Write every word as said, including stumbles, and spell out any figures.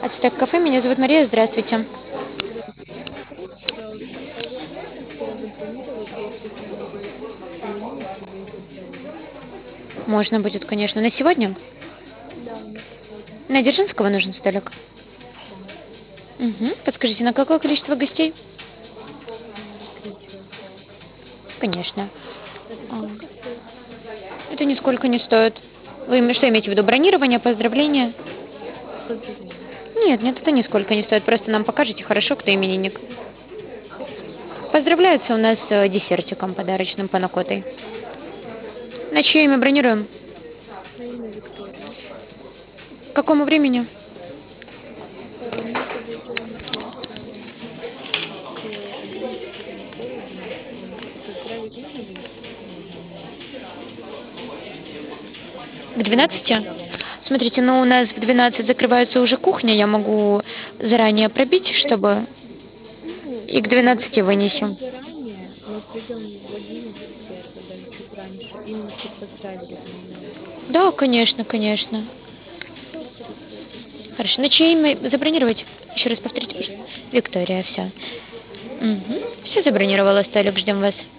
Ацтек кафе, меня зовут Мария, здравствуйте. Здравствуйте. Подскажите, пожалуйста, свободное время. Хотела забронировать если смогли имениннице выйти столик. Можно будет, конечно. На сегодня? Да, на сегодня. На Дзержинского нужен столик? Да. Угу. Подскажите, на какое количество гостей? М, Три человека. Конечно. Это А, сколько стоит? Это нисколько не стоит. Вы име- что имеете в виду? Бронирование, поздравления? Поздравления. Нет, нет, это нисколько не стоит. Просто нам покажете хорошо, кто именинник. Хорошо. Поздравляется у нас э, десертиком подарочным панакотой. Хорошо. На чье имя бронируем? На имя Виктория. К какому времени? Э, Мы подойдем где-то к одиннадцати или пол одиннадцатого. А поздравить можно будет именинницу? К Или вы двенадцати? когда вам? Смотрите, ну у нас в двенадцать закрывается уже кухня. Я могу заранее пробить, чтобы Ну, и к да, мы двенадцати попросим вынесем. заранее, но придем в одиннадцать где-то, даже чуть раньше, именно чтобы поздравили именинницу. Да, конечно, конечно. Все хорошо, спасибо. Хорошо. На чье имя забронировать? Еще раз повторите, пожалуйста. Виктория. Виктория, все. Угу. Все забронировала столик, ждем вас.